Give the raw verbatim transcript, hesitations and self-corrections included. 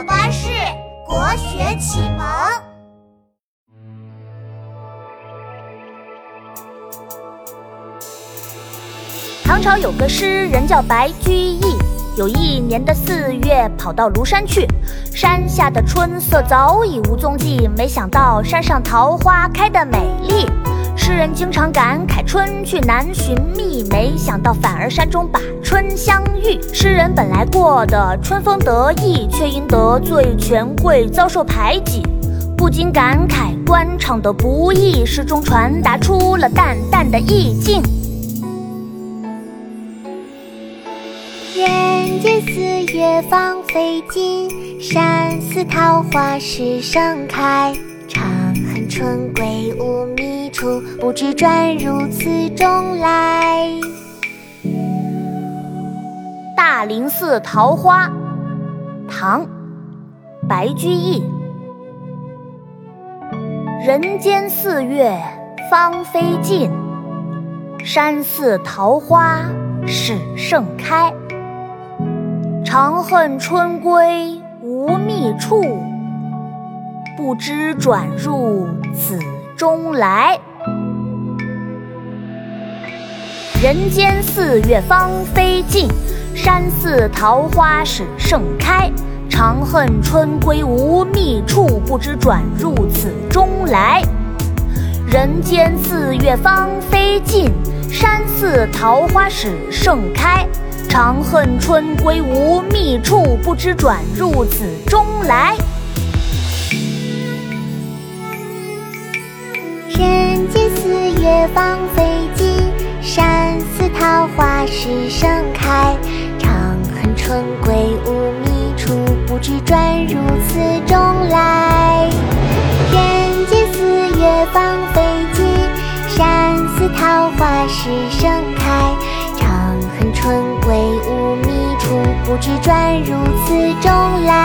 巴士国学启蒙。 唐朝有个诗人叫白居易，有一年的四月跑到庐山去，山下的春色早已无踪迹，没想到山上桃花开得美丽。诗人经常感慨春去难寻觅，没想到反而山中把春相遇。诗人本来过得春风得意，却因得罪权贵遭受排挤，不禁感慨官场的不易，诗中传达出了淡淡的意境。 人间四月芳菲尽，山寺桃花始盛开。长恨春归无觅处，不知转入此中来。 大林寺桃花，唐·白居易。人间四月芳菲尽，山寺桃花始盛开。长恨春归无觅处，不知转入此中来。人间四月芳菲尽，山寺桃花始盛开。长恨春归无觅处，不知转入此中来。人间四月芳菲尽，山寺桃花始盛开。长恨春归无觅处，不知转入此中来。 人间四月芳菲尽，山寺桃花始盛开。长恨春归无觅处，不知转入此中来。人间四月芳菲尽，山寺桃花始盛开。长恨春归无觅处，不知转入此中来。